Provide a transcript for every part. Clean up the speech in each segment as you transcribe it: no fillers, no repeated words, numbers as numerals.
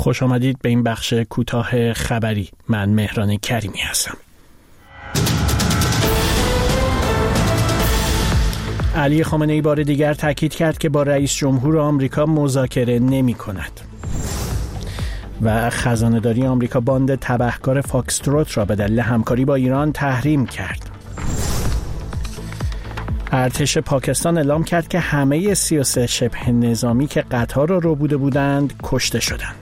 خوش آمدید به این بخش کوتاه خبری. من مهران کریمی هستم. علی خامنه‌ای بار دیگر تاکید کرد که با رئیس جمهور آمریکا مذاکره نمی کند. و خزانه‌داری آمریکا باند تبهکار فاکستروت را به دلیل همکاری با ایران تحریم کرد. ارتش پاکستان اعلام کرد که همه 33 شبه نظامی که قطار را ربوده بودند کشته شدند.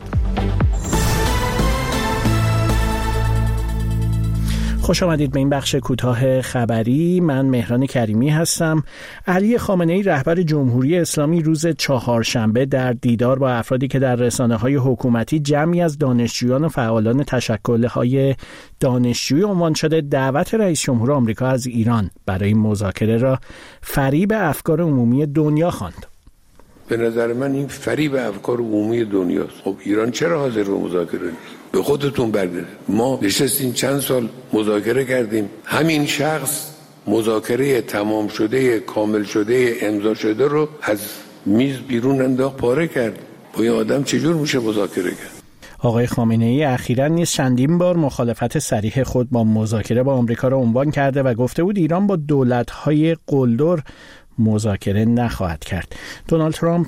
خوش آمدید به این بخش کوتاه خبری. من مهران کریمی هستم. علی خامنه‌ای رهبر جمهوری اسلامی روز چهارشنبه در دیدار با افرادی که در رسانه‌های حکومتی جمعی از دانشجویان و فعالان تشکل‌های دانشجویی عنوان شده دعوت رئیس جمهور آمریکا از ایران برای مذاکره را فریب افکار عمومی دنیا خواند. به نظر من این فریب افکار عمومی دنیاست. خب ایران چرا حاضر به مذاکره نیست؟ به خودتون برگردید. ما نشستیم چند سال مذاکره کردیم. همین شخص مذاکره تمام شده، کامل شده، امضا شده رو از میز بیرون انداخت، پاره کرد. با این آدم چجور میشه مذاکره کرد؟ آقای خامنه‌ای اخیراً نیز چندین بار مخالفت صریح خود با مذاکره با آمریکا را عنوان کرده و گفته بود ایران با دولت‌های قلدر مذاکره نخواهد کرد. دونالد ترامپ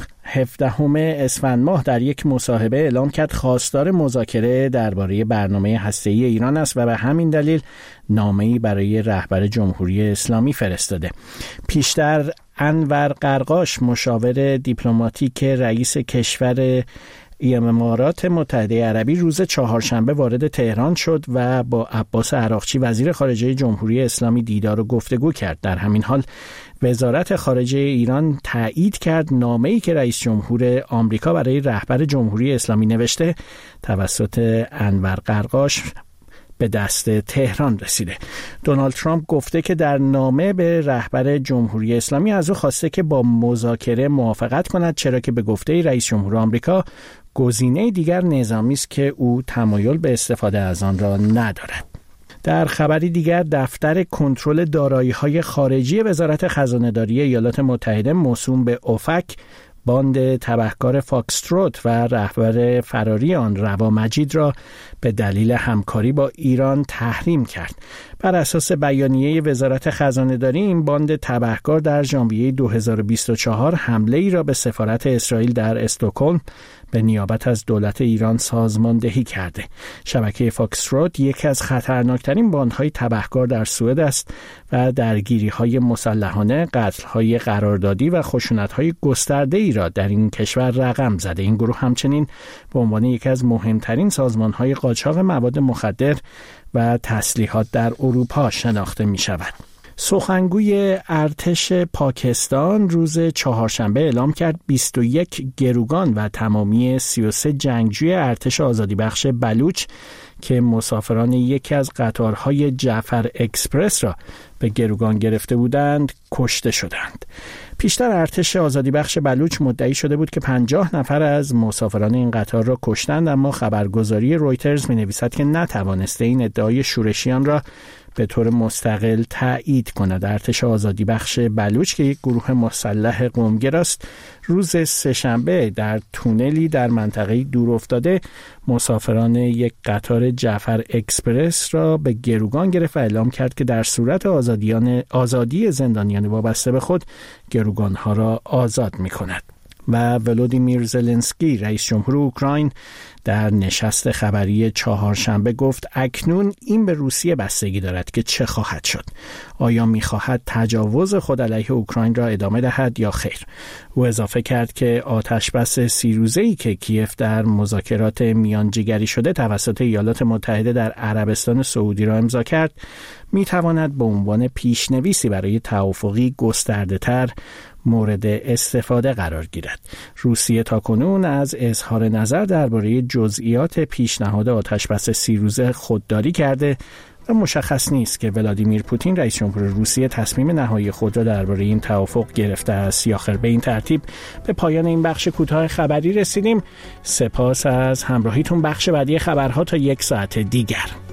17 اسفند ماه در یک مصاحبه اعلام کرد خواستار مذاکره درباره برنامه هسته‌ای ایران است و به همین دلیل نامه‌ای برای رهبر جمهوری اسلامی فرستاده. پیشتر انور قرقاش مشاور دیپلماتیک رئیس کشور امارات متحده عربی روز چهارشنبه وارد تهران شد و با عباس عراقچی وزیر خارجه جمهوری اسلامی دیدار و گفتگو کرد. در همین حال وزارت خارجه ایران تایید کرد نامه‌ای که رئیس جمهور آمریکا برای رهبر جمهوری اسلامی نوشته توسط انور قرقاش به دست تهران رسیده. دونالد ترامپ گفته که در نامه به رهبر جمهوری اسلامی از او خواسته که با مذاکره موافقت کند، چرا که به گفته رئیس جمهور آمریکا گزینه دیگر نظامی است که او تمایل به استفاده از آن را ندارد. در خبری دیگر دفتر کنترل دارایی‌های خارجی وزارت خزانه‌داری ایالات متحده موسوم به اوفک باند تبهکار فاکستروت و رهبر فراری آن روا مجید را به دلیل همکاری با ایران تحریم کرد. بر اساس بیانیه وزارت خزانه‌داری این باند تبهکار در ژانویه 2024 حمله‌ای را به سفارت اسرائیل در استکهلم به نیابت از دولت ایران سازماندهی کرده. شبکه فاکستروت یکی از خطرناکترین باندهای تبهکار در سوئد است و درگیری‌های مسلحانه، قتل‌های قراردادی و خشونت‌های گسترده‌ای را در این کشور رقم زده. این گروه همچنین به عنوان یکی از مهمترین سازمان‌های قاچاق مواد مخدر و تسلیحات در اروپا شناخته می‌شود. سخنگوی ارتش پاکستان روز چهارشنبه اعلام کرد 21 گروگان و تمامی 33 جنگجوی ارتش آزادی بخش بلوچ که مسافران یکی از قطارهای جعفر اکسپرس را به گروگان گرفته بودند کشته شدند. پیشتر ارتش آزادی بخش بلوچ مدعی شده بود که 50 نفر از مسافران این قطار را کشتند، اما خبرگزاری رویترز می‌نویسد که نتوانسته این ادعای شورشیان را به طور مستقل تایید کند. ارتش آزادی بخش بلوچ که یک گروه مسلح قومگراست روز سه‌شنبه در تونلی در منطقه دورافتاده مسافران یک قطار جعفر اکسپرس را به گروگان گرفت و اعلام کرد که در صورت آزادی زندانیان وابسته به خود گروگان‌ها را آزاد می‌کند. و ولودیمیر زلنسکی رئیس جمهور اوکراین در نشست خبری چهارشنبه گفت اکنون این به روسیه بستگی دارد که چه خواهد شد. آیا می‌خواهد تجاوز خود علیه اوکراین را ادامه دهد یا خیر؟ او اضافه کرد که آتشبس 30 روزه‌ای که کیف در مذاکرات میانجیگری شده توسط ایالات متحده در عربستان سعودی را امضا کرد می‌تواند به عنوان پیشنویسی برای توافقی گسترده‌تر مورد استفاده قرار گیرد. روسیه تاکنون از اظهار نظر درباره جزئیات پیشنهاد آتشبس 30 روزه خودداری کرده و مشخص نیست که ولادیمیر پوتین رئیس جمهور روسیه تصمیم نهایی خود را درباره این توافق گرفته است یا خیر. به این ترتیب به پایان این بخش کوتاه خبری رسیدیم. سپاس از همراهیتون. بخش بعدی خبرها تا 1 ساعت دیگر.